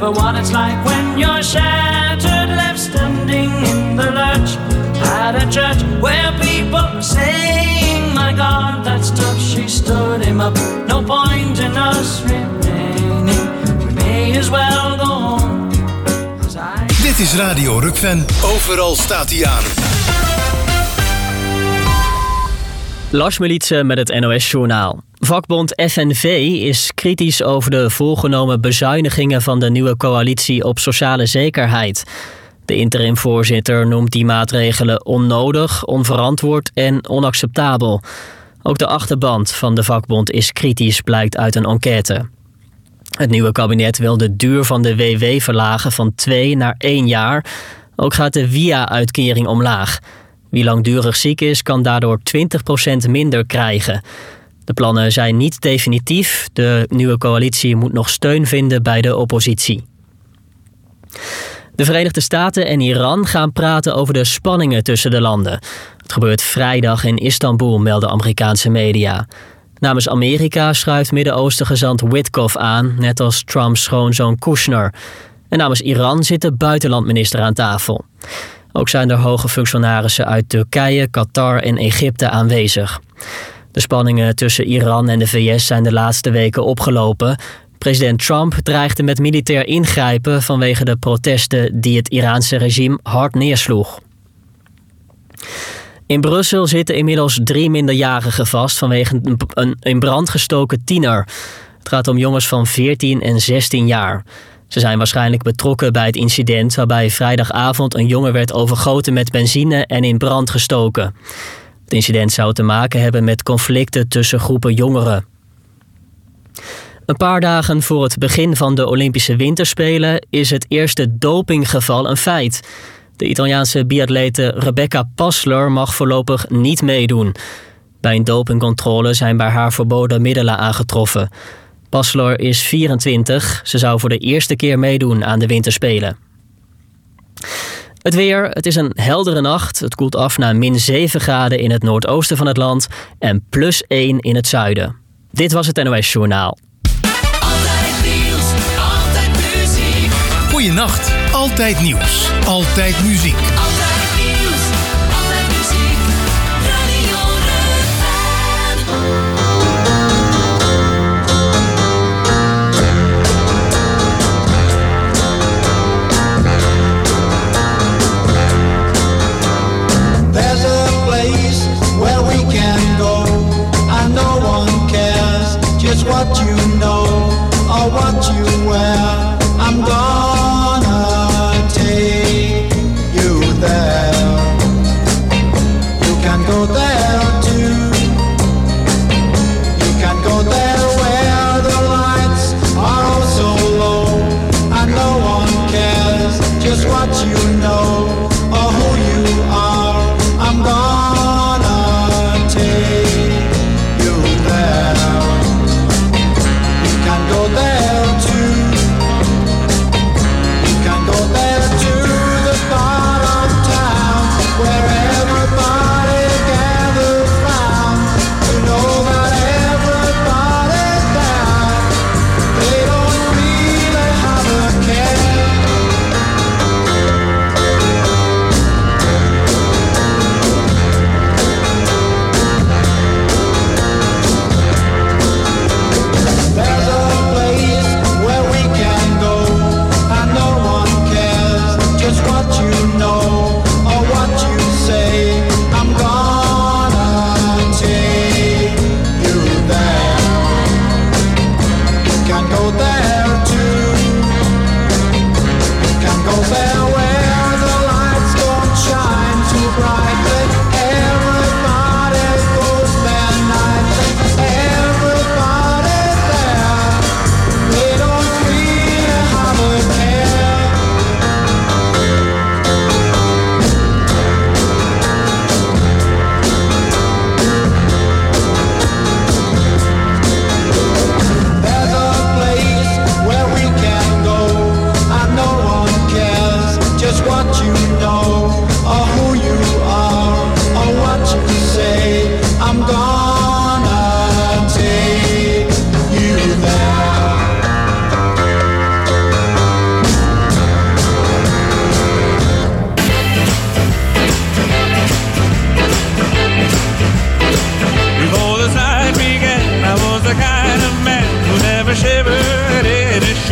remember what it's like when you're shattered, left standing in the lurch at a church where people were saying, my God, that's tough. She stood him up. No point in us remaining. We may as well go home. Dit is Radio Rukven. Overal staat hij aan. Lars Militse met het NOS-journaal. Vakbond FNV is kritisch over de voorgenomen bezuinigingen van de nieuwe coalitie op sociale zekerheid. De interimvoorzitter noemt die maatregelen onnodig, onverantwoord en onacceptabel. Ook de achterban van de vakbond is kritisch, blijkt uit een enquête. Het nieuwe kabinet wil de duur van de WW verlagen van 2 naar 1 jaar. Ook gaat de WIA-uitkering omlaag. Wie langdurig ziek is, kan daardoor 20% minder krijgen. De plannen zijn niet definitief. De nieuwe coalitie moet nog steun vinden bij de oppositie. De Verenigde Staten en Iran gaan praten over de spanningen tussen de landen. Het gebeurt vrijdag in Istanbul, melden Amerikaanse media. Namens Amerika schuift Midden-Oosten gezant Witkoff aan, net als Trumps schoonzoon Kushner. En namens Iran zit de buitenlandminister aan tafel. Ook zijn er hoge functionarissen uit Turkije, Qatar en Egypte aanwezig. De spanningen tussen Iran en de VS zijn de laatste weken opgelopen. President Trump dreigde met militair ingrijpen vanwege de protesten die het Iraanse regime hard neersloeg. In Brussel zitten inmiddels 3 minderjarigen vast vanwege een in brand gestoken tiener. Het gaat om jongens van 14 en 16 jaar. Ze zijn waarschijnlijk betrokken bij het incident waarbij vrijdagavond een jongen werd overgoten met benzine en in brand gestoken. Het incident zou te maken hebben met conflicten tussen groepen jongeren. Een paar dagen voor het begin van de Olympische Winterspelen is het eerste dopinggeval een feit. De Italiaanse biatlete Rebecca Passler mag voorlopig niet meedoen. Bij een dopingcontrole zijn bij haar verboden middelen aangetroffen. Passler is 24. Ze zou voor de eerste keer meedoen aan de Winterspelen. Het weer, het is een heldere nacht. Het koelt af naar -7 graden in het noordoosten van het land en +1 in het zuiden. Dit was het NOS Journaal. Altijd nieuws, altijd muziek. Goeienacht, altijd nieuws, altijd muziek. Altijd nieuws, altijd muziek. Radio Rukven. There's a place where we can go, and no one cares just what you know or what you wear. I'm gonna take you there.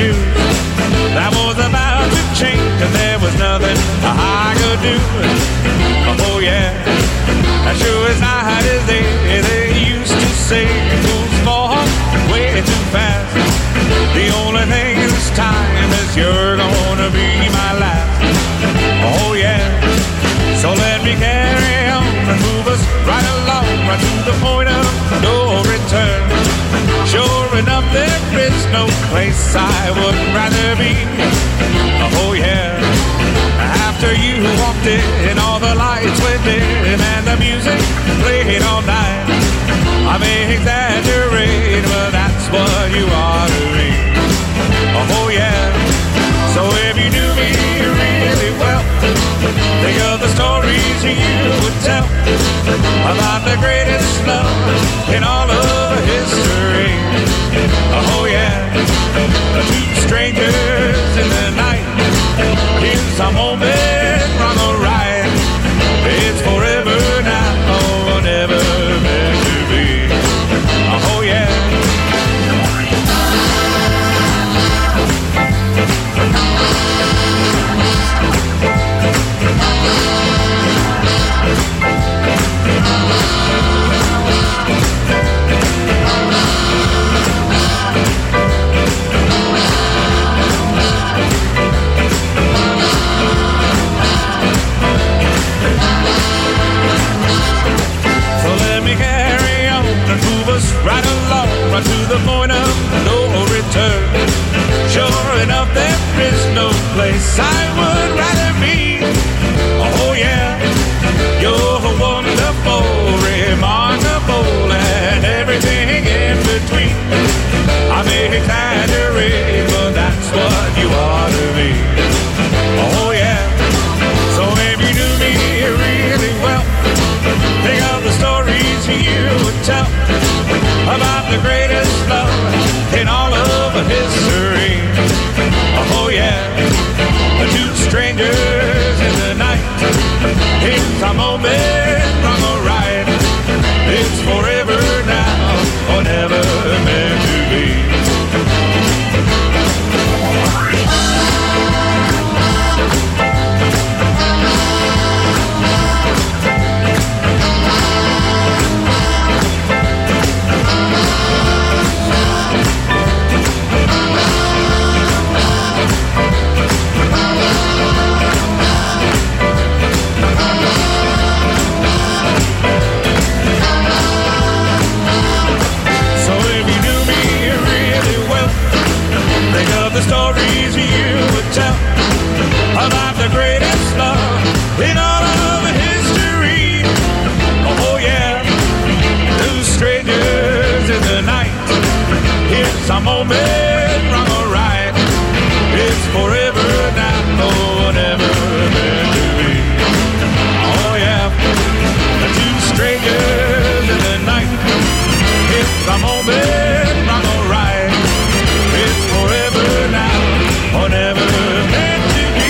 news that was about to change, and there was nothing I could do. Oh yeah, as sure as night is day, they used to say fools fall way too fast. The only thing this time is you're gonna be my last. Oh yeah, so let me carry on and move us right along, right to the point of no return. Sure enough, there is no place I would rather be. Oh yeah, after you walked in, all the lights went dim and the music played all night. I may exaggerate, but that's what you are to me. Oh yeah, so if you knew me really well, think of the stories you would tell about the greatest love in all of history. Oh yeah, the two strangers in the night. Here's a moment wrong or right. It's forever now or never meant to be. Oh yeah. Right along, right to the point of no return. Sure enough, there is no place I would rather be. Oh yeah, you're wonderful, remarkable, and everything in between. I may exaggerate, but that's what you are to me. Oh yeah, so if you knew me really well, think of the stories you would tell about the greatest love in all of history. Oh yeah, the two strangers in the night. It's a moment wrong or right. It's forever now or never meant to be. The stories you would tell about the greatest love in all of history. Oh yeah, two strangers in the night. Here's a moment wrong or right. It's forever now or never meant to be. Oh yeah, the two strangers in the night. It's a moment wrong or right. It's forever now or never meant to be.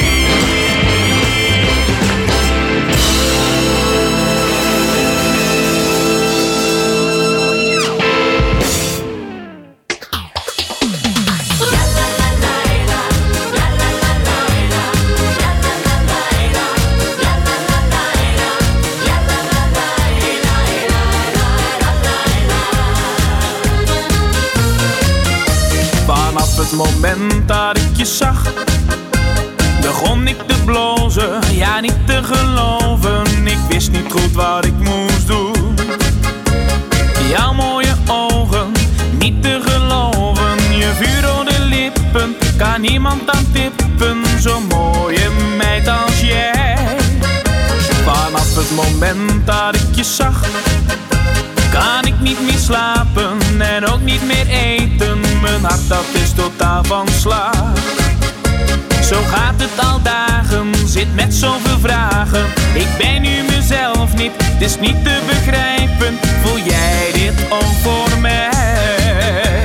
Het moment dat ik je zag, begon ik te blozen, ja niet te geloven. Ik wist niet goed wat ik moest doen. Jouw mooie ogen, niet te geloven. Je vuurrode lippen, kan niemand aan tippen. Zo'n mooie meid als jij. Vanaf het moment dat ik je zag, kan ik niet meer slapen en ook niet meer eten. Mijn hart dat is totaal van slag. Zo gaat het al dagen, zit met zoveel vragen. Ik ben nu mezelf niet, het is niet te begrijpen. Voel jij dit ook voor mij?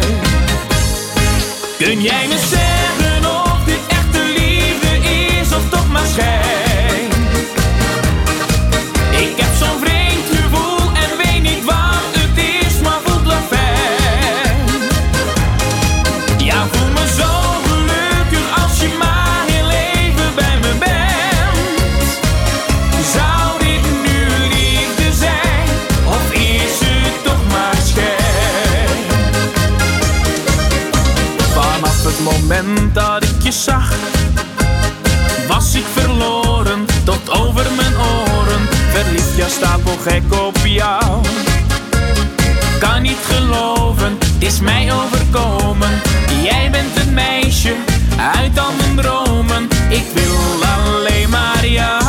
Kun jij me zeggen of dit echte liefde is of toch maar schijn? Ik heb zo'n vreemd gevoel en weet niet wat het is, maar voelt wel fijn. Ja, voel me zo gelukkig. dat ik je zag, was ik verloren tot over mijn oren. Verliefd, ja, stapel gek op jou. Kan niet geloven, het is mij overkomen. Jij bent een meisje uit al mijn dromen. Ik wil alleen maar jou.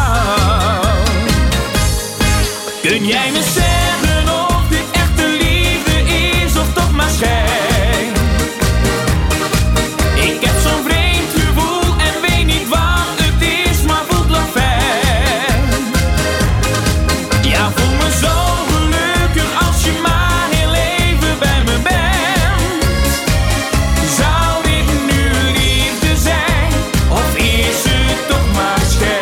Kun jij me zeggen of dit echte liefde is of toch maar schijn? Ik heb zo'n vreemd gevoel en weet niet wat het is, maar voelt wel fijn. Ja, voel me zo gelukkig als je maar heel even bij me bent. Zou dit nu liefde zijn of is het toch maar schijn?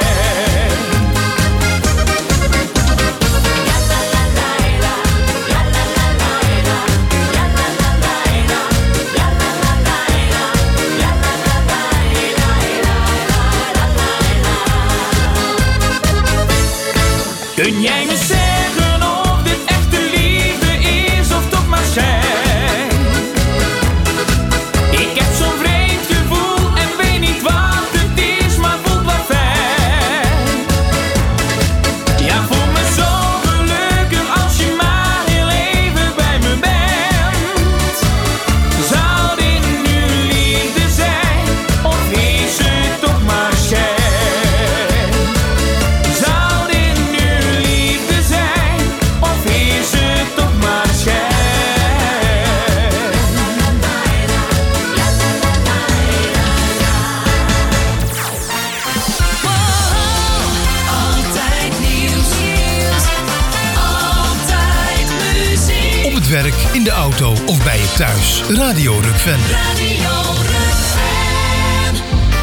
Kun jij me zeggen of dit echte liefde is of toch maar schijn? Ik heb zo'n vreemd gevoel en weet niet wat het is, maar voelt wel fijn. Ja, voel me zo gelukkig als je maar heel even bij me bent. Zou dit nu liefde zijn of is het toch maar schijn? Werk, in de auto of bij je thuis. Radio Rukven. Radio Rukven.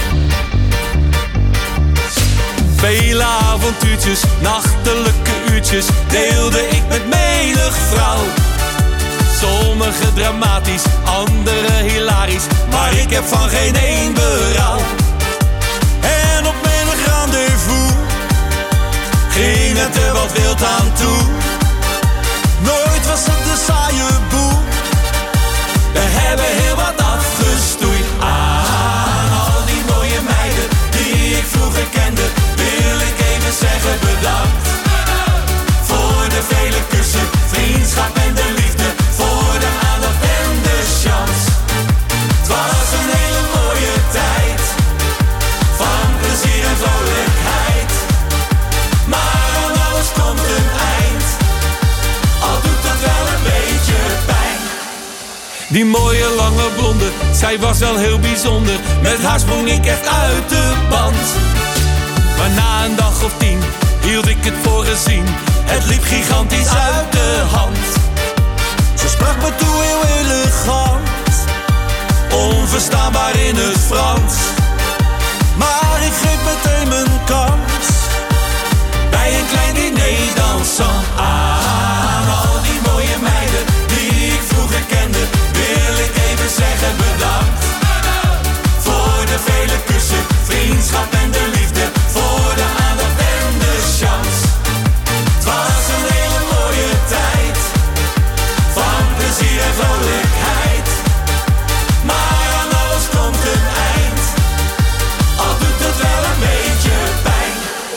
Vele avontuurtjes, nachtelijke uurtjes deelde ik met menig vrouw. Sommige dramatisch, andere hilarisch, maar ik heb van geen één berouw. En op menig rendezvous ging het er wat wild aan toe. Nooit was het de saaie boel. We hebben heel wat afgestoeid. Aan al die mooie meiden die ik vroeger kende, wil ik even zeggen bedankt. Voor de vele kussen, vriendschap en de liefde, voor de aandacht en de chance. Het was een hele mooie tijd, van plezier en vrolijkheid. Maar aan alles komt een eind, al doet het wel een beetje pijn. Die mooie lange blonde, zij was wel heel bijzonder. Met haar sprong ik echt uit de band. Maar na een dag of 10 hield ik het voor gezien. Het liep gigantisch uit de hand. Ze sprak me toe heel elegant, onverstaanbaar in het Frans. Maar ik greep meteen mijn kans, bij een klein diner dansant. Aan al die mooie meiden die ik vroeger kende, wil ik even zeggen bedankt. Voor de vele kussen, vriendschap en de liefde, voor de aandacht en de chance. Het was een hele mooie tijd, van plezier en vrolijkheid. Maar aan alles komt een eind, al doet het wel een beetje pijn.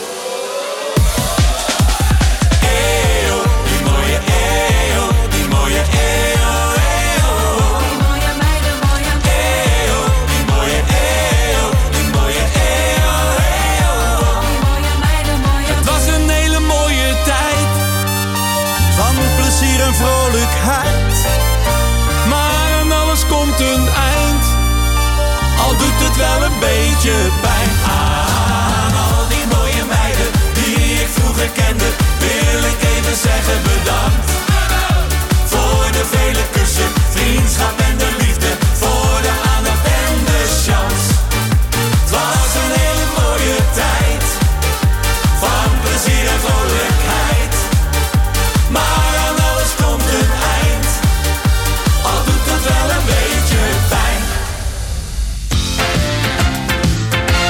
Eeuw, die mooie eeuw, die mooie eeuw, eeuw. Die mooie meiden, mooie Eeuw, die mooie eeuw, die mooie eeuw, eeuw. Die mooie meiden, mooie. Het was een hele mooie tijd, van plezier en vrolijkheid. Maar aan alles komt een eind, al doet het wel een beetje pijn. Aan al die mooie meiden die ik vroeger kende, wil ik even zeggen bedankt. Voor de vele kussen, vriendschap en de liefde, voor de aandacht en de chance. Het was een hele mooie tijd, van plezier en vrolijkheid. Maar aan alles komt een eind, al doet het wel een beetje pijn.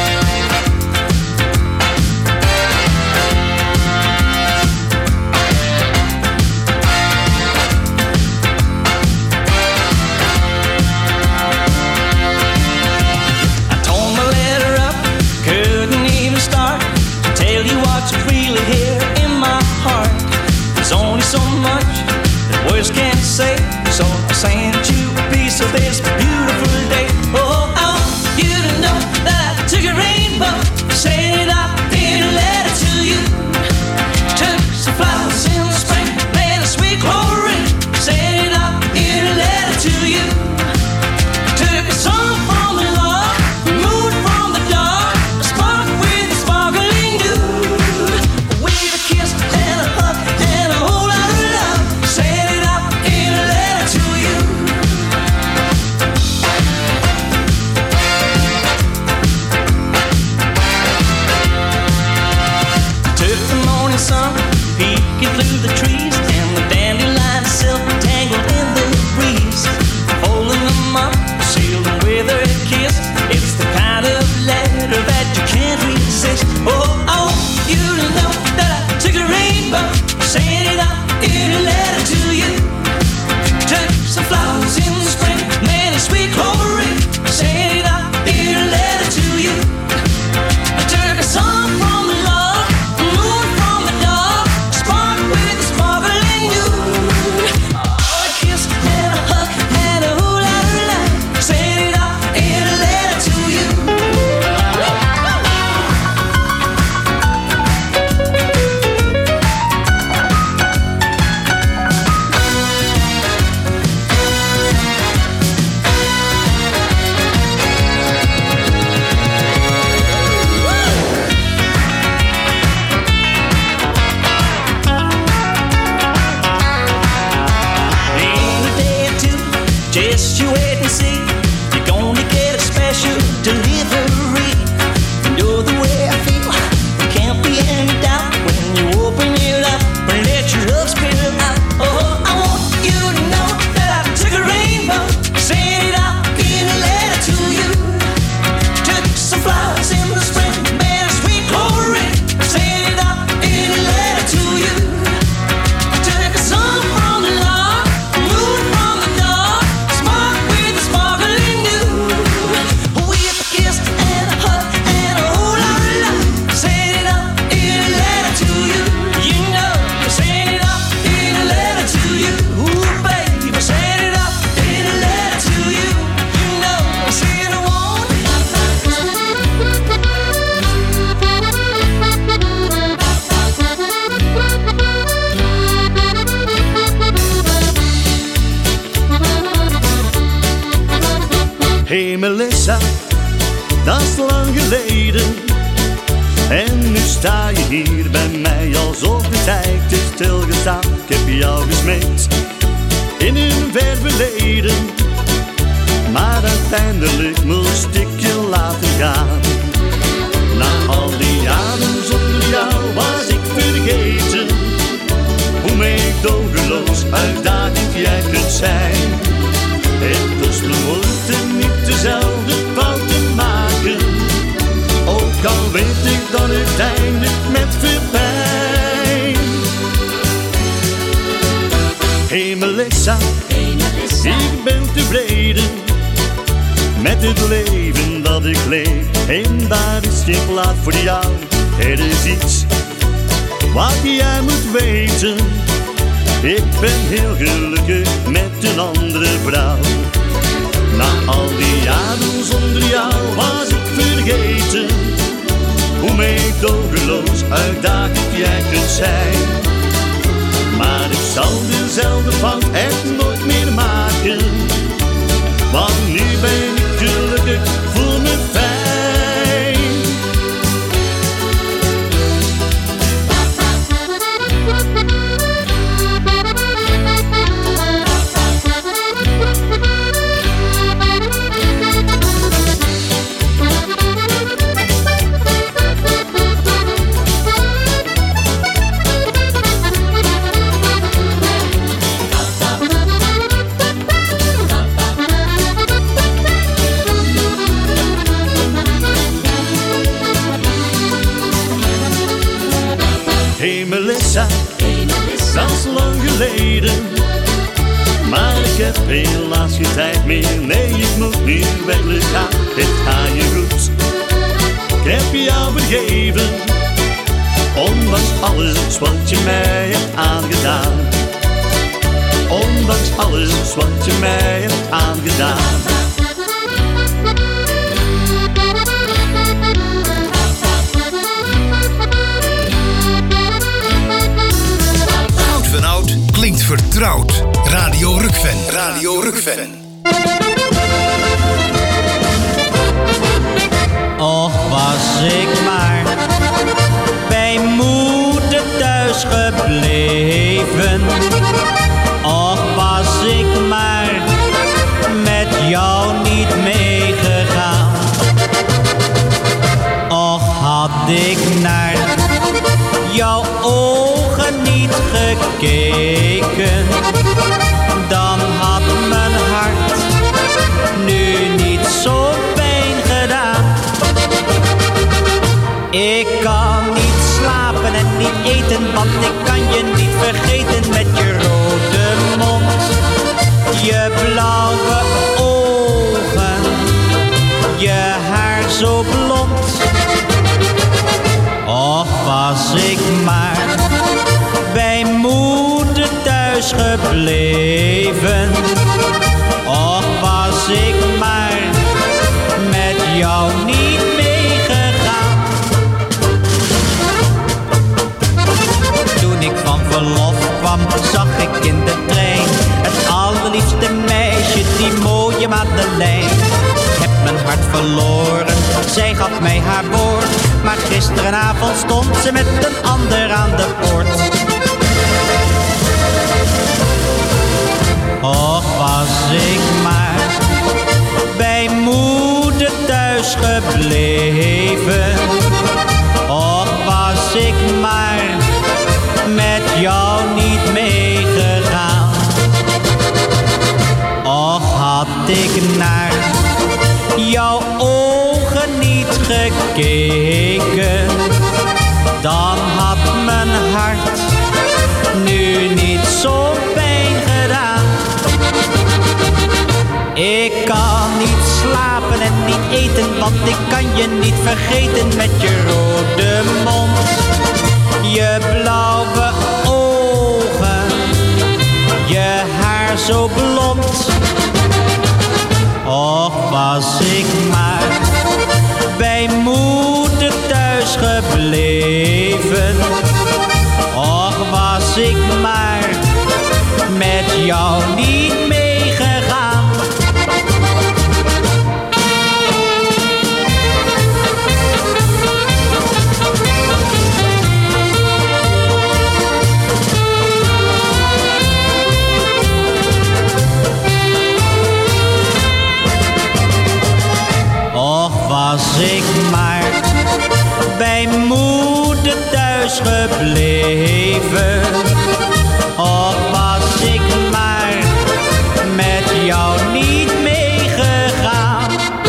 through the trees, and the dandelion silk tangled in the breeze, holding them up, sealed them with a kiss. It's the kind of letter that you can't resist. Oh, I want you to know that I took a rainbow, sent it out in a letter to you. Took some flowers in the spring, made a sweet clover ring, sent it out in a letter to you. I took a song from the love, a moon from the dark, spark with a sparkling dew. Oh, a kiss and a hug and a hula-hula, sent it out in a letter to you. In a day or two, just you wait and see. You're gonna get a special delivery. You know the way I feel, there can't be any doubt when you open it up and let your love spill out. Oh, I want you to know that I took a rainbow, sent it out in a letter to you. Took some flowers in the spring, made a sweet clover ring, sent it out in a letter to you. Took a song from the lark, a moon from the dark, spark with a sparkling dew. With a kiss and a hug and a hula-hula, sent it out in a letter to you. You know, sent it out in a letter to you. Ooh, baby, sent it out in a letter to you. You know, I said I want it. Hey Melissa, dat is lang geleden. En nu sta je hier bij mij alsof de tijd is stilgestaan. Ik heb jou gesmeekt in een ver verleden, maar uiteindelijk moest ik je laten gaan. Na al die jaren zonder jou was ik vergeten hoe meedogenloos uitdagend jij kunt zijn. Het kost me moeite niet dezelfde fout te maken, ook al weet ik dan uiteindelijk met veel pijn. Hey Melissa, ik ben tevreden met het leven dat ik leef. En daar is geen plaats voor jou, er is iets wat jij moet weten. Ik ben heel gelukkig met een andere vrouw. Na al die jaren zonder jou was ik vergeten hoe meedogenloos uitdagend jij kunt zijn. Maar ik zal dezelfde fout echt nooit meer maken, want nu ben ik gelukkig, voel me fijn. Hey Melissa, dat is lang geleden, maar ik heb helaas geen tijd meer. Nee, ik moet nu werkelijk gaan, het gaat je goed. Ik heb jou vergeven, ondanks alles wat je mij hebt aangedaan. Ondanks alles wat je mij hebt aangedaan. Van oud klinkt vertrouwd. Radio Rukven. Radio Rukven. Och, was ik maar bij moeder thuis gebleven. Och, was ik maar met jou niet meegegaan. Och, had ik naar jouw ogen niet gekeken. gekeken, dan had mijn hart nu niet zo pijn gedaan. Ik kan niet slapen en niet eten, want ik kan je niet vergeten met je rode mond, je blauwe ogen, je haar zo blond. Och, was ik maar bij moeder thuis gebleven. Och, was ik maar met jou niet meegegaan. Toen ik van verlof kwam, zag ik in de trein het allerliefste meisje, die mooie Madeleine. Ik heb mijn hart verloren, zij gaf mij haar woord, maar gisterenavond stond ze met een ander aan de poort. Och, was ik maar bij moeder thuis gebleven. Och, was ik maar met jou niet meegegaan. Och, had ik naar jouw ogen niet gekeken, dan had mijn hart nu niet zo pijn gedaan. Ik kan niet slapen en niet eten, want ik kan je niet vergeten met je rode mond, je blauwe ogen, je haar zo blond. Och, was ik maar bij moeder thuis gebleven. Och, was ik maar met jou niet meegegaan. Och, was ik maar bij moeder thuis gebleven. Och, was ik maar met jou niet meegegaan.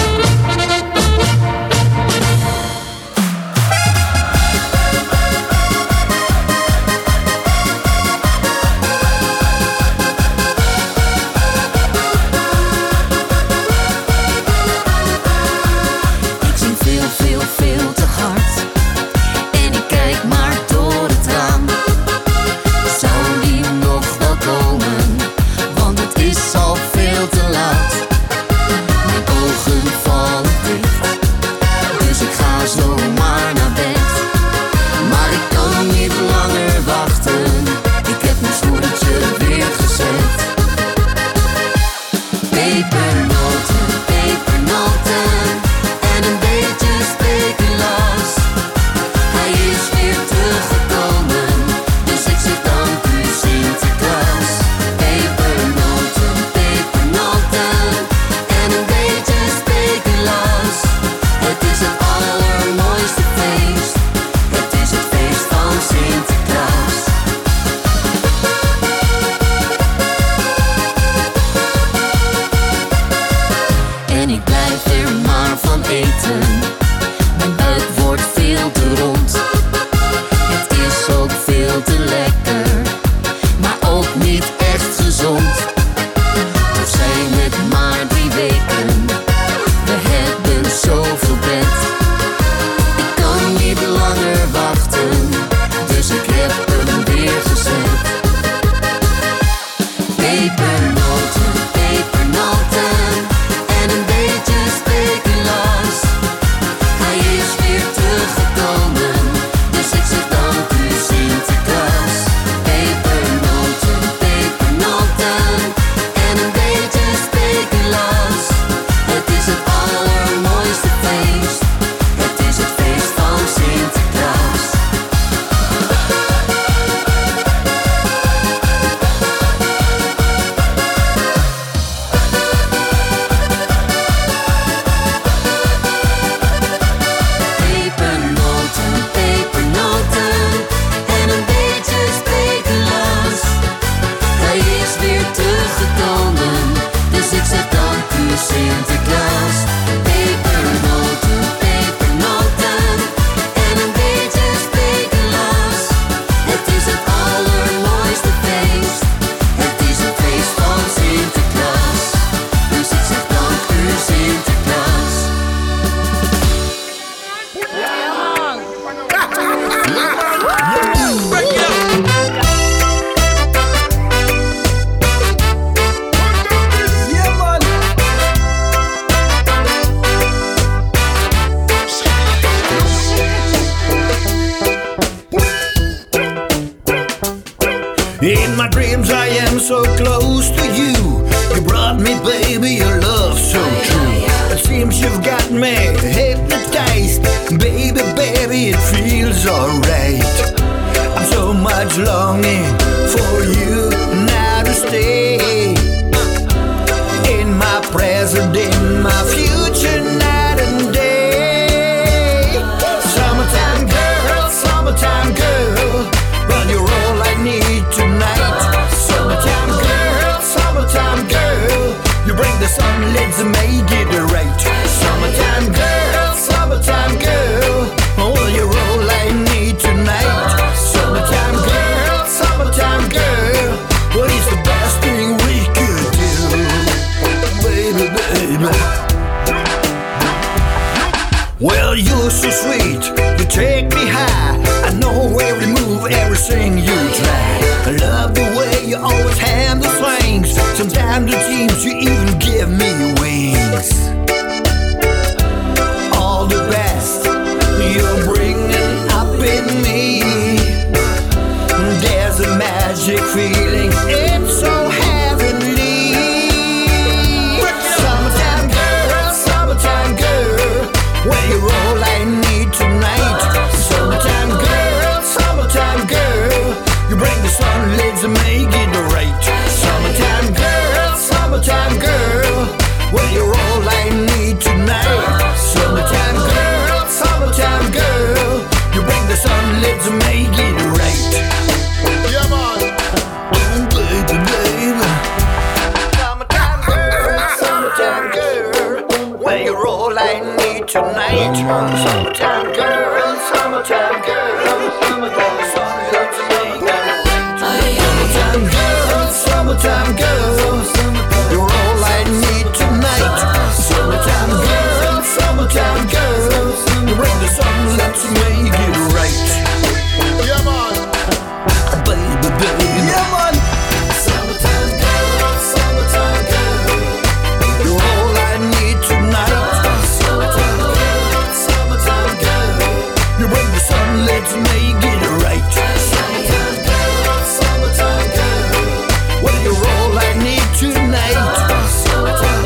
Ik zing veel, veel, veel te hard en ik kijk maar door het raam. In my dreams I am so close to you. You brought me, baby, your love so true. It seems you've got me hypnotized. Baby, baby, it feels alright. I'm so much longing for you now to stay. In my present, in my future, night and day. Summertime girl, well, you're all I need tonight. Summertime girl, you bring the sun, let's make it right. Summertime girl, oh, you're all I need tonight. Summertime girl, what is the best thing we could do? Baby, baby. Well, you're so sweet, you take me high. I know every move, everything you try. I love the way you always handle swings. Sometimes it seems you even give me wings. All the best you're bringing up in me. There's a magic feeling, it's so heavenly. Summertime girl, well, you're all I need tonight. Summertime girl, you bring the sun, let's make it right. Summertime girl, well, you're all I need tonight. Summertime girl, you bring the sun, let's make it right. Yeah, man. Oh, baby, baby. Summertime girl, well, you're all I need tonight. Summertime girl, summertime girl, summertime girl, you're all I need tonight. Summertime girl, you bring the sun, let's make it right. Yeah, man. Baby, baby. Yeah, man. Summertime girl, you're all I need tonight. Summertime girl, you bring the sun, let's make it right. Summertime girl, well, you're all I need tonight. Summertime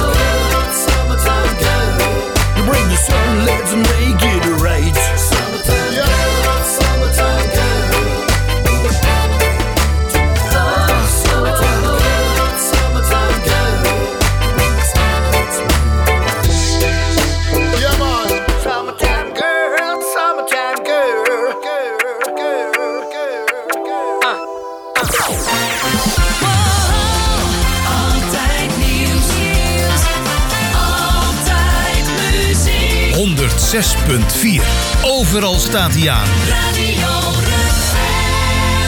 girl, you bring the sun, let's make it right. Summertime girl, summertime girl. Summertime girl. Yeah, man. Summertime girl, summertime girl. Altijd nieuws, altijd muziek. 106.4. Overal staat hij aan. Radio Rukven.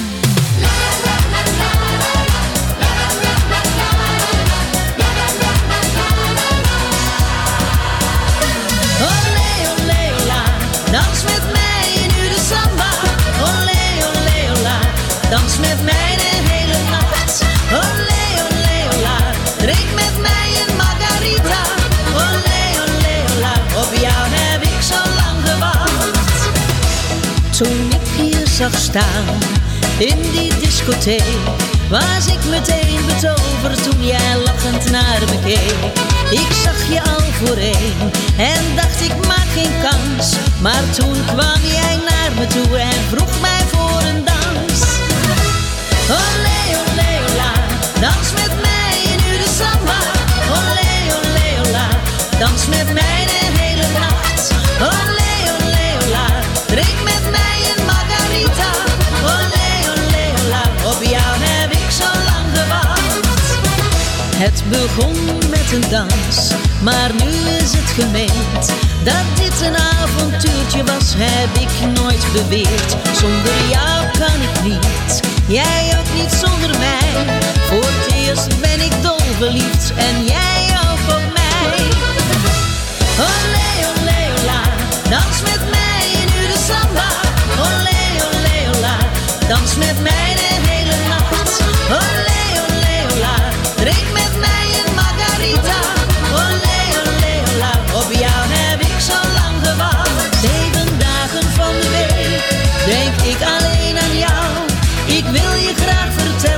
Olé, olé, ola, dans met mij nu de samba. Olé, olé, ola, dans met mij de hele nacht. Olé, olé, ola, drink met mij een margarita. Olé, olé, ola, op jou heb ik zo lang gewacht. Toen ik je zag staan in die discotheek, was ik meteen betoverd toen jij lachend naar me keek. Ik zag je al voorheen en dacht ik maak geen kans. Maar toen kwam jij naar me toe en vroeg mij voor een dans. Olé, olé, ola, dans met mij nu de samba. Olé, olé, ola, dans met mij de hele nacht. Olé, olé, ola, drink met mij een margarita. Olé, olé, ola, op jou heb ik zo lang gewacht. Het begon met een dans, maar nu is het gemeend. Dat dit een avontuurtje was, heb ik nooit beweerd. Zonder jou kan ik niet, jij ook niet zonder mij. Voor het eerst ben ik dol verliefd en jij ook op mij. Olé, olé, ola, dans met mij nu de samba. Olé, olé, ola, dans met mij de hele nacht. Olé, olé, ola, drink met mij een margarita. Olé, olé, ola, op jou heb ik zo lang gewacht. 7 dagen van de week denk ik alleen aan jou. Ik wil je graag vertellen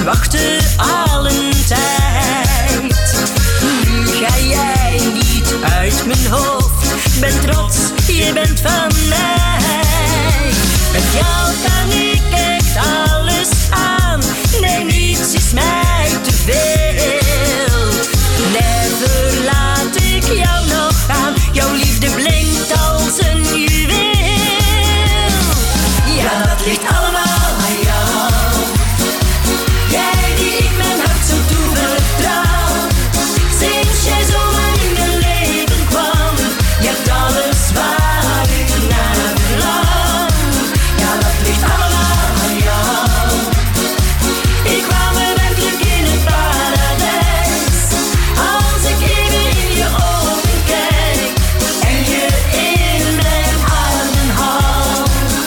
wachtte al een tijd. Nu ga jij niet uit mijn hoofd. Ben trots, je bent van mij. Met jou kan ik echt alles aan. Nee, niets is mij te veel. Never laat ik jou nog gaan. Jouw liefde blinkt als een juweel. Ja, dat ligt allemaal aan jou. Jij die ik mijn hart zo toevertrouw. Sinds jij zomaar in mijn leven kwam, je hebt alles waar ik naar verlang. Ja, dat ligt allemaal aan jou. Ik kwam werkelijk in het paradijs. Als ik even in je ogen kijk en je in mijn armen hou.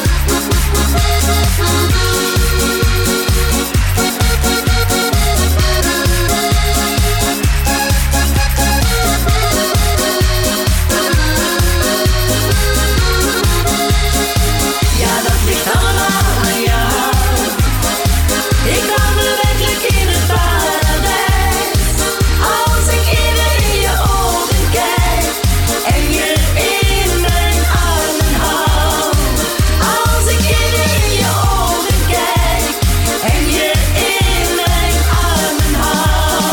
Ja, dat ligt allemaal aan jou. Ik kwam werkelijk in het paradijs. Als ik even in je ogen kijk en je in mijn armen hou. Als ik even in je ogen kijk en je in mijn armen hou.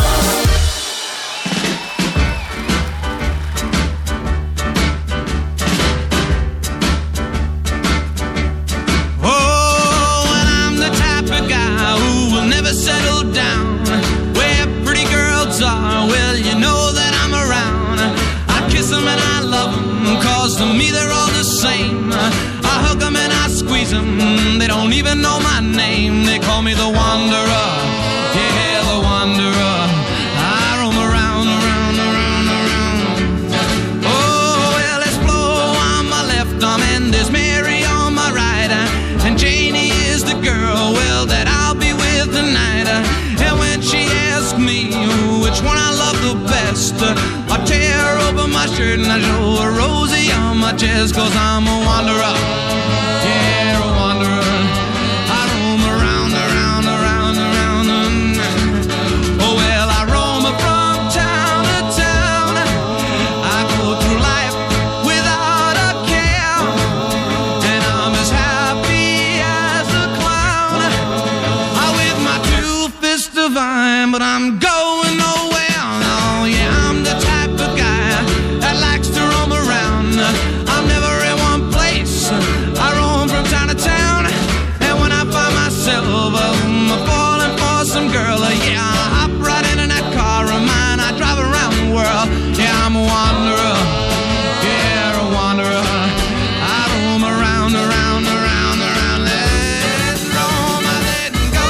Oh, and I'm the type of guy who will never settle down. Where pretty girls are, well, you know that I'm around. I kiss them and I love them, cause to me they're all the same. I hug them and I squeeze them, they don't even know my name. They call me the wanderer, yeah, the wanderer. I roam around, around, around, around. Oh, well, there's Flo on my left arm and there's Mary on my right. And Janie is the girl, well, that I'll be with tonight. And when she asks me which one I love the best, I tear open my shirt and I show her Rosie on my chest. Cause I'm a wanderer, yeah, a wanderer. I roam around, around, around, around. Oh, well, I roam from town to town. I go through life without a care, and I'm as happy as a clown. I with my two fists divine, but I'm going nowhere. No, yeah, I'm the type of guy that likes to roam around. I'm never in one place. I roam from town to town, and when I find myself falling for some girl, yeah, I hop right into that car of mine. I drive around the world. Yeah, I'm a wanderer. Yeah, a wanderer. I roam around, around, around, around. Let's roam, let go.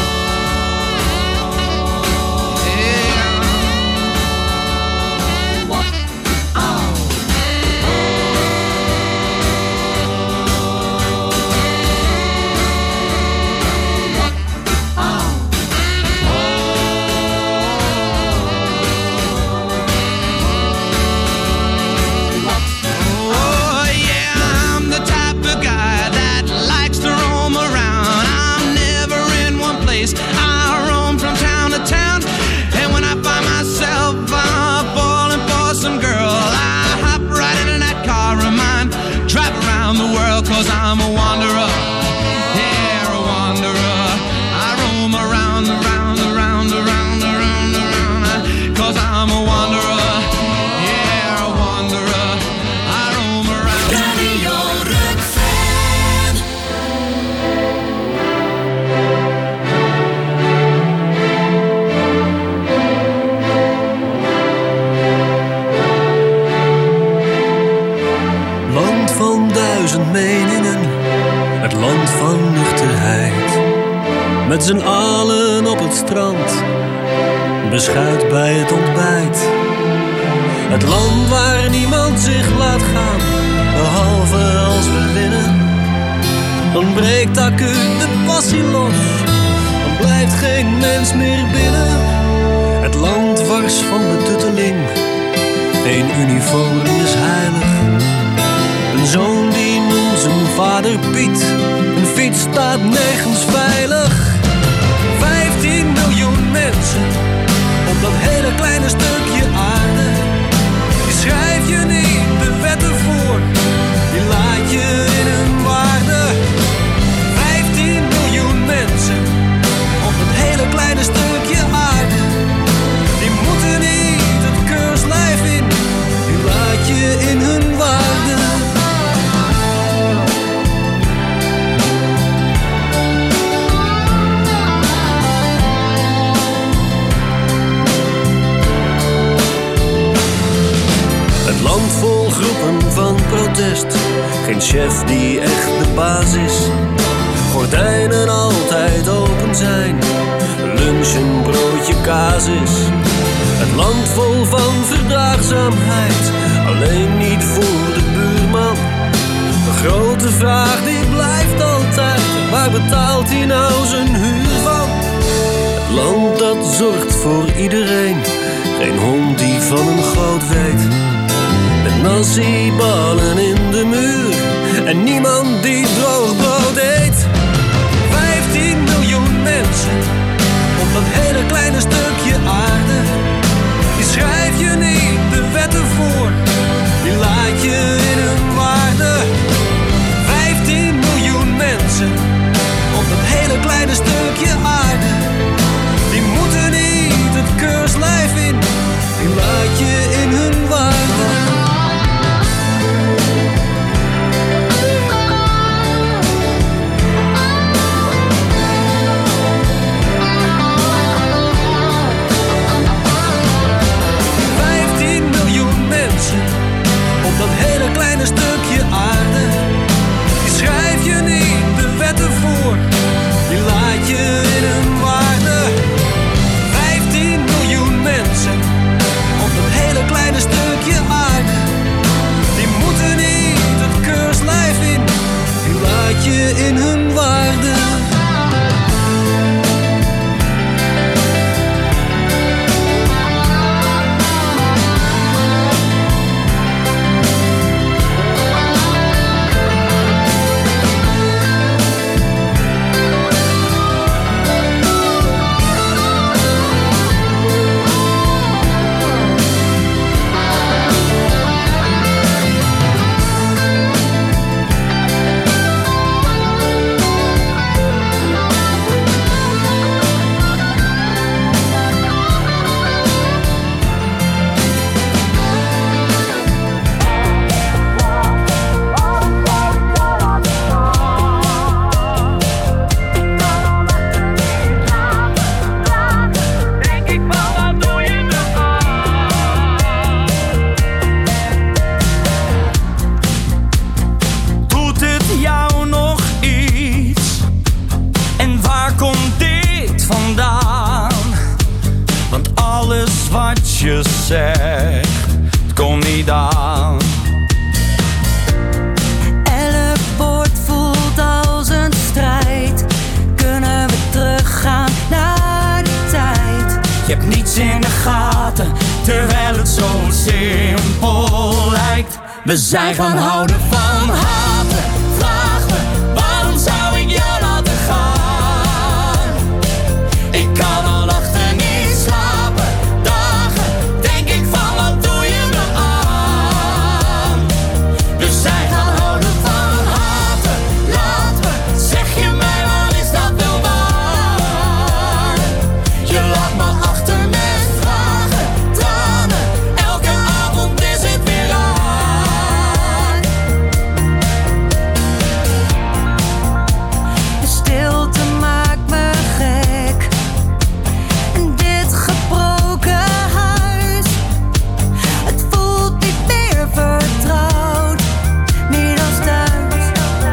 Yeah. Oh, yeah, I'm the type of guy that likes to roam around. I'm never in one place. I roam from town to town, and when I find myself falling for some girl, I hop right into that car of mine, drive around the world, cause I'm a wanderer. Yeah, a wanderer. I roam around, around, around, around, around, around, cause I'm a wanderer. Yeah, a wanderer. I roam around. Radio Rukven. Land van duizend meningen, het land van nuchterheid. Met z'n allen op het strand, beschuit bij het ontbijt. Het land waar niemand zich laat gaan, behalve als we winnen. Dan breekt acuut de passie los, dan blijft geen mens meer binnen. Het land wars van de tutteling, één uniform is heilig. Een zoon die noemt zijn vader Piet, een fiets staat nergens veilig. 15 chef die echt de baas is. Gordijnen altijd open zijn, lunch een broodje kaas is. Het land vol van verdraagzaamheid, alleen niet voor de buurman. De grote vraag die blijft altijd, waar betaalt hij nou zijn huur van? Het land dat zorgt voor iedereen, geen hond die van een goot weet. Met nasi-ballen in de muur en niemand die droog brood eet. 15 miljoen mensen op dat hele kleine stukje aarde. Die schrijf je niet de wetten voor, die laat je in hun waarde. 15 miljoen mensen op dat hele kleine stukje aarde. Die moeten niet het keurslijf in, die laat je in hun waarde. 15 miljoen mensen op dat hele kleine stukje aarde. Die schrijf je niet de wetten voor, die laat je in hun waarde. 15 miljoen mensen op dat hele kleine stukje aarde. Die moeten niet het keurslijf in, die laat je in hun waarde. Het komt niet aan. Elk woord voelt als een strijd. Kunnen we teruggaan naar die tijd? Je hebt niets in de gaten, terwijl het zo simpel lijkt. We zijn gaan houden van haten. Vraag me, waarom zou ik jou laten gaan? Ik kan al nachten niet slapen. Denk ik van, wat doe je me aan? We zijn gaan houden van haten. Laat me, zeg je mij, wat is dat wel waar? Je laat me achter met vragen, tranen. Elke avond is het weer raar. De stilte maakt me gek. En dit gebroken huis, het voelt niet meer vertrouwd, niet als thuis.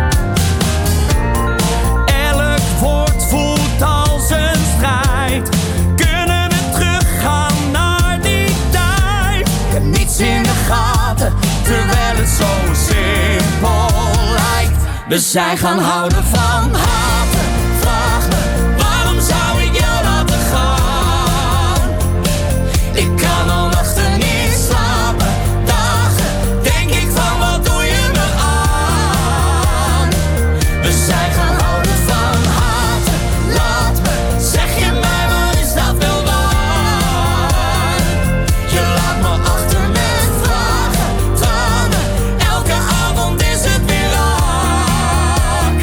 Elk woord voelt als een strijd. Kunnen we teruggaan naar die tijd? Ik heb niets in de gaten, terwijl het zo simpel lijkt. We zijn gaan houden van haten. Vraag me, waarom zou ik jou laten gaan? Ik kan al nachten niet slapen. Dagen denk ik van, wat doe je me aan? We zijn gaan houden van haten. Laat me, zeg je mij, wat is dat wel waar? Je laat me achter met vragen, tranen. Elke avond is het weer raak.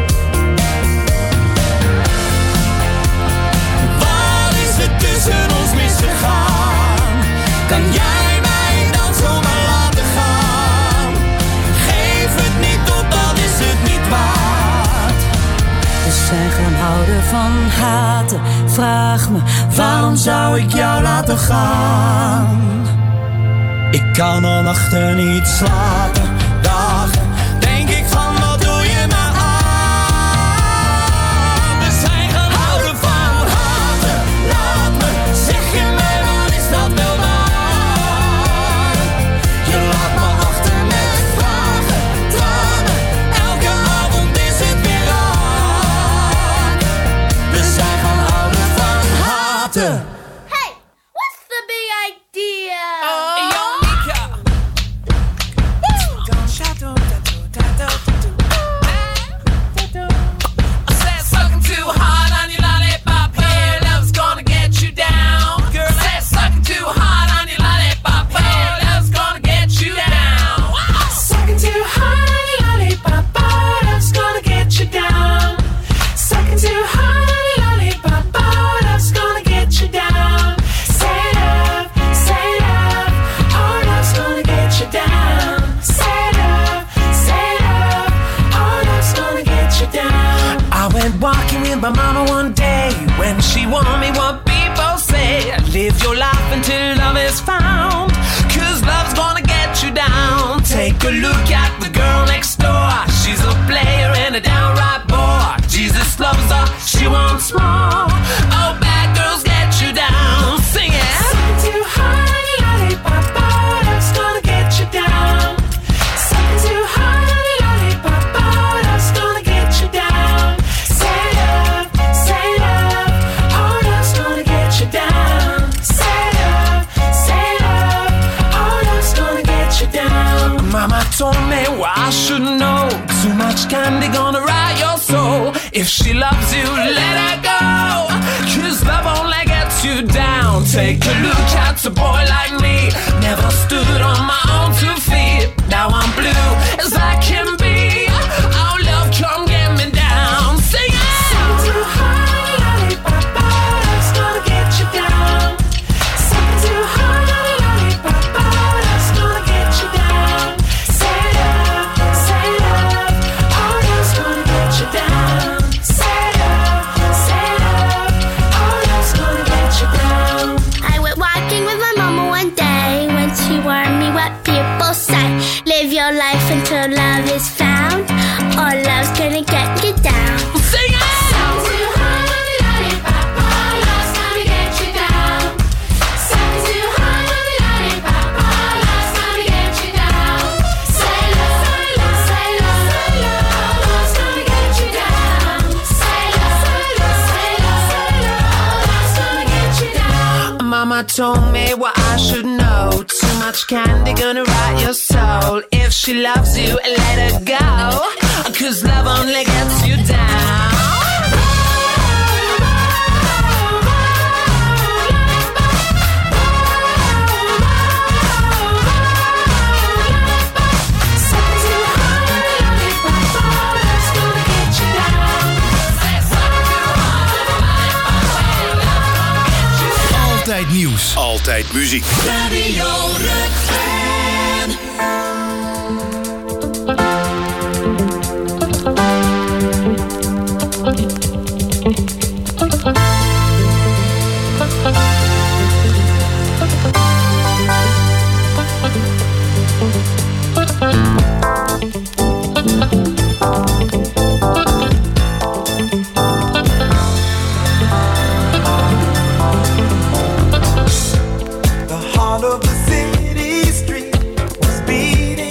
Waar is het tussen ons misgegaan? Kan jij mij dan zomaar laten gaan? Geef het niet op, dat is het niet waard. We zijn gaan houden van haten. Vraag me, waarom zou ik jou laten gaan? Ik kan al nachten niet slapen, dagen denk ik van, water. Hey, what's the big idea? I said sucking too hard on your lollipop, your love's gonna get you down. Girl, I said sucking too hard on your lollipop, your love's gonna get you down. Sucking too hard on your lollipop, love's gonna get you down. Sucking too hard on your lollipop, love's gonna get you down. Say love, oh love's gonna get you down. Say love, oh love's gonna get you down. I went walking with my mama one day when she warned me what people say. Live your life until love is found, 'cause love's gonna get you down. Take a look at the girl next door. She's a player and a downright bore. Jesus loves her, she wants more. Oh, bad girls get you down. Sing it. Sucking too hard on your lollipop, love's gonna get you down. Sucking too hard on your lollipop, love's gonna get you down. Say love, oh love's gonna get you down. Say love, oh love's gonna get you down. Mama told me what I should know. Too much candy gonna rot your soul. If she loves you, let her go, 'cause love only gets you down. Take a look at a boy like me. Never stood on my own 2 feet. Now I'm blue as I can be. Oh love, come get me down. Sing it. Sucking too hard on your lollipop, love's gonna get you down. Sucking too hard on your lollipop, love's gonna get you down. Say love, oh love's gonna get you down. Say love, oh love's gonna get you down. I went walking with my mama one day when she warned me what people say. Live your life until love is found, or love's gonna get you down. Sing it! Sucking too hard on your lollipop, love's gonna get you down. Sucking too hard on your lollipop, love's gonna get you down. Say love, oh love's gonna get you down. Say love, oh love's gonna get you down. Mama told me what I should know. Too much candy gonna rot your soul. If she loves you, let her go, 'cause love only gets you down. Altijd nieuws. Altijd muziek. Radio Rukven. The heart of the city street was beating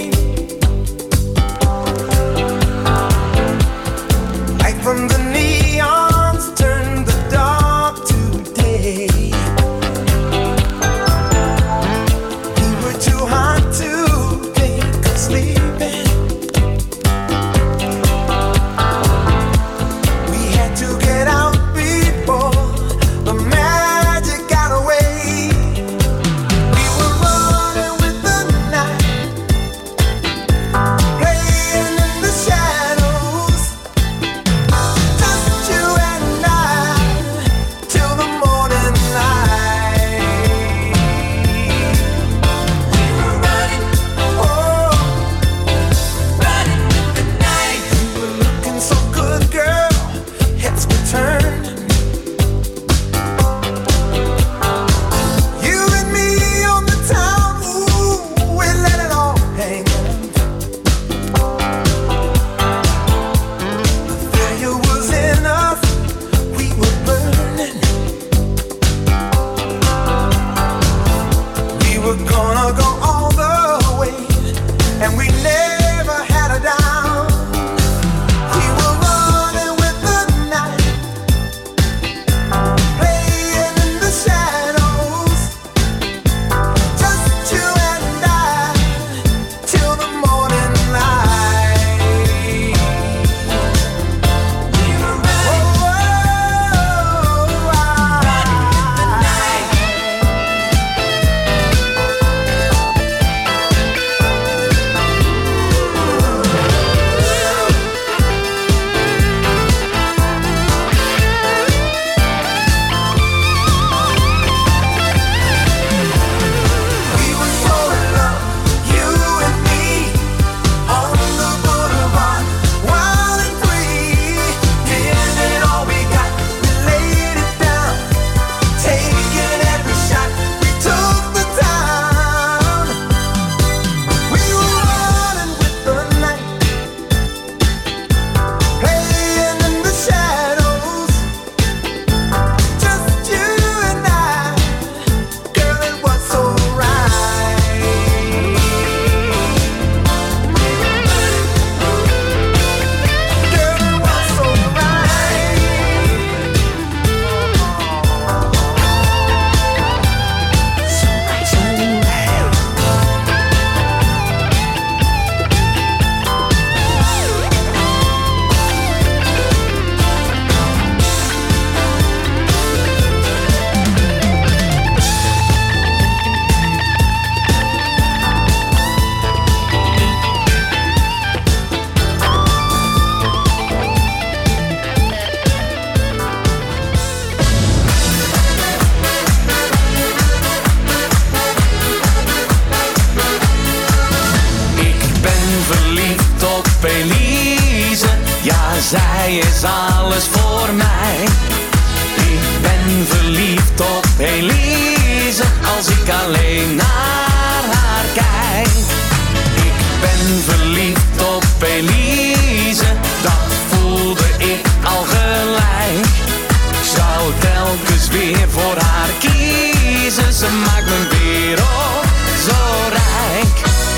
zij is alles voor mij. Ik ben verliefd op Elise, als ik alleen naar haar kijk. Ik ben verliefd op Elise, dat voelde ik al gelijk. Ik zou telkens weer voor haar kiezen, ze maakt mijn wereld zo rijk.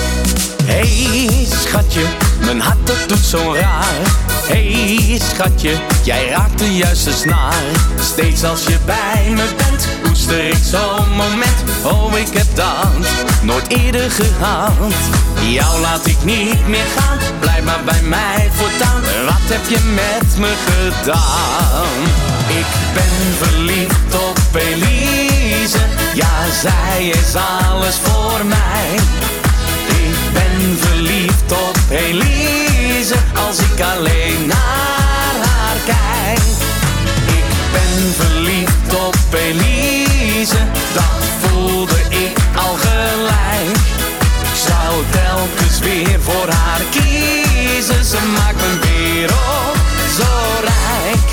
Hey schatje, mijn hart dat doet zo raar. Hey schatje, jij raakt de juiste snaar. Steeds als je bij me bent, koester ik zo'n moment. Oh, ik heb dat nooit eerder gehad. Jou laat ik niet meer gaan, blijf maar bij mij voortaan. Wat heb je met me gedaan? Ik ben verliefd op Elise, ja zij is alles voor mij. Ik ben verliefd op Elise, als ik alleen naar haar kijk. Ik ben verliefd op Elise, dat voelde ik al gelijk. Ik zou telkens weer voor haar kiezen, ze maakt mijn wereld zo rijk.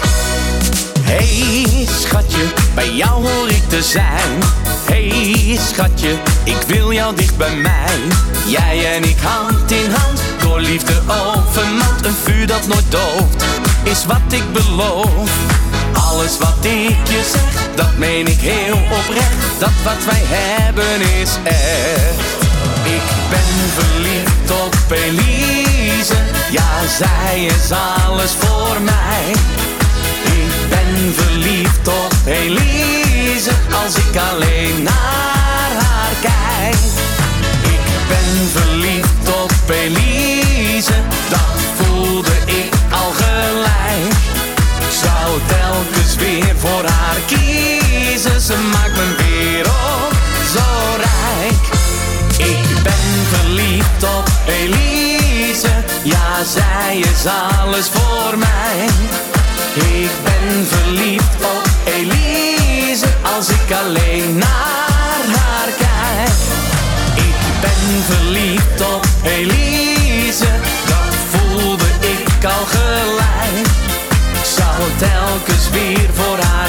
Hey schatje, bij jou hoor ik te zijn. Hey schatje, ik wil jou dicht bij mij. Jij en ik hand in hand, door liefde overmand. Een vuur dat nooit dooft, is wat ik beloof. Alles wat ik je zeg, dat meen ik heel oprecht. Dat wat wij hebben is echt. Ik ben verliefd op Elise, ja zij is alles voor mij. Ik ben verliefd op Elise, als ik alleen naar haar kijk. Ik ben verliefd op Elise, dat voelde ik al gelijk. Ik zou telkens weer voor haar kiezen, ze maakt mijn wereld zo rijk. Ik ben verliefd op Elise, ja zij is alles voor mij. Ik ben verliefd op Elise, als ik alleen naar haar kijk. Ik ben verliefd op Elise, dat voelde ik al gelijk. Ik zou telkens weer voor haar